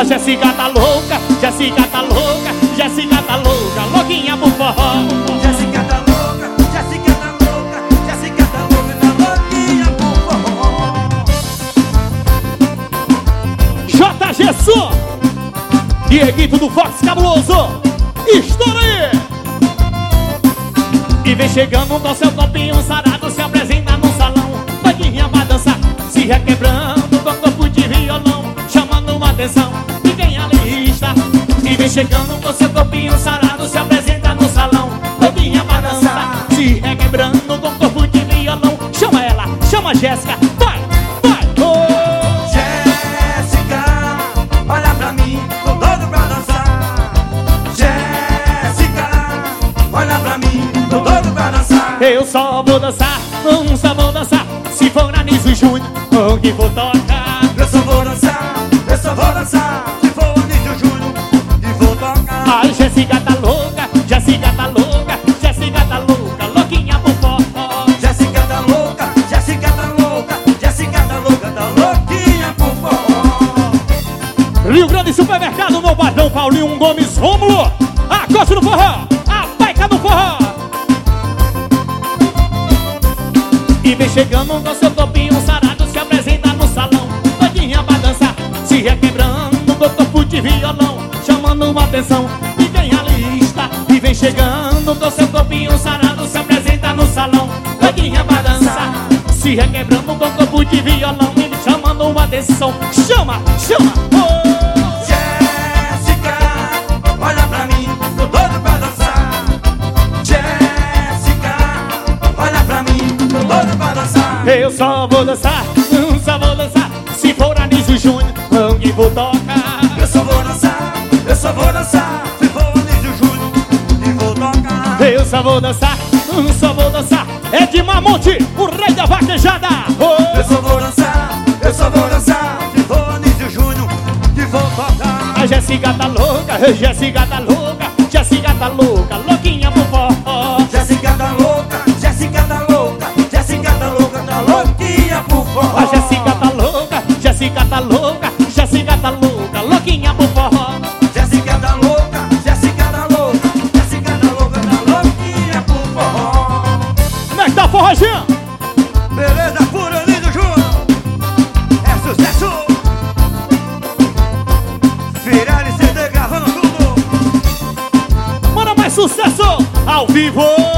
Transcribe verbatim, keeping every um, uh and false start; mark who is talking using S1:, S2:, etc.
S1: A Jéssica tá louca, Jéssica tá louca, Jéssica tá louca, louquinha pro forró.
S2: Jéssica tá louca, Jéssica tá louca, Jéssica tá louca, tá louquinha pro forró.
S1: J G Som e equipe do Fox Cabuloso, estoura aí! E vem chegando com seu copinho sarado, se apresenta no salão, doidinha pra dançar, se requebrando com corpo de violão, chamando uma atenção de quem a lista. E vem chegando com seu copinho sarado, se apresenta no salão, doidinha pra dançar, se requebrando com corpo de violão, chama ela, chama a Jéssica, vai, vai! Oh!
S2: Jéssica, olha pra mim, tô doido pra dançar. Jéssica, olha pra mim, tô doido pra dançar.
S1: Eu só vou dançar, não só vou dançar, se for Anísio Júnior, ou que for tocar.
S2: Eu só vou dançar, eu só vou dançar, se for Anísio Júnior e vou tocar.
S1: A Jéssica tá louca, Jéssica tá louca, Jéssica tá louca, louquinha pro forró.
S2: Jéssica tá louca, Jéssica tá louca, Jéssica tá louca, tá louquinha pro forró.
S1: Rio Grande Supermercado, meu patrão Paulinho Gomes Rômulo, a costa do forró, a paica do forró. E vem chegando com seu copinho sarado, se apresenta no salão, doidinha pra dançar, se requebrando com corpo de violão, chamando uma atenção de quem a lista. E vem chegando com seu copinho sarado, se apresenta no salão, doidinha pra dançar, se requebrando com corpo de violão, ele chamando uma atenção, chama, chama, oh!
S2: Jéssica, olha pra mim, tô doido pra dançar. Jéssica, olha pra mim, tô doido pra dançar.
S1: Eu só vou dançar, não só vou dançar, se for Anísio Júnior, não que vou tocar.
S2: Eu só vou dançar, eu só vou dançar, se for Anísio Júnior e vou tocar.
S1: Eu só vou dançar, não só vou dançar, é de Mamonte, o rei da vaquejada. Oh!
S2: Eu só vou dançar, eu só vou dançar, se for Anísio Júnior e vou tocar.
S1: A Jéssica tá louca, a Jéssica tá louca, Jéssica tá louca, louquinha pro forró.
S2: Jéssica tá louca, Jéssica tá louca, Jéssica tá louca, tá louquinha pro forró.
S1: A Jéssica tá louca, Jéssica tá louca, Jéssica tá louca, louquinha pro forró.
S2: Jéssica tá louca, Jéssica tá louca, Jéssica tá louca, tá louquinha pro forró.
S1: Como é que tá, forrozinho?
S2: Beleza pura, Anísio Júnior, é sucesso. Firelli C D gravando tudo.
S1: Manda mais sucesso ao vivo.